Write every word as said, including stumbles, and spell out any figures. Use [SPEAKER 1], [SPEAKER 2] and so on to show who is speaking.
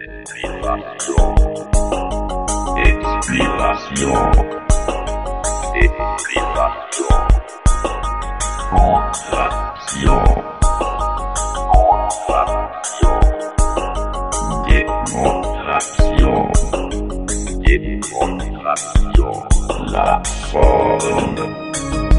[SPEAKER 1] Expiration. Expiration. Expiration. Contraction. Contraction. Démonstration. Démonstration. La forme.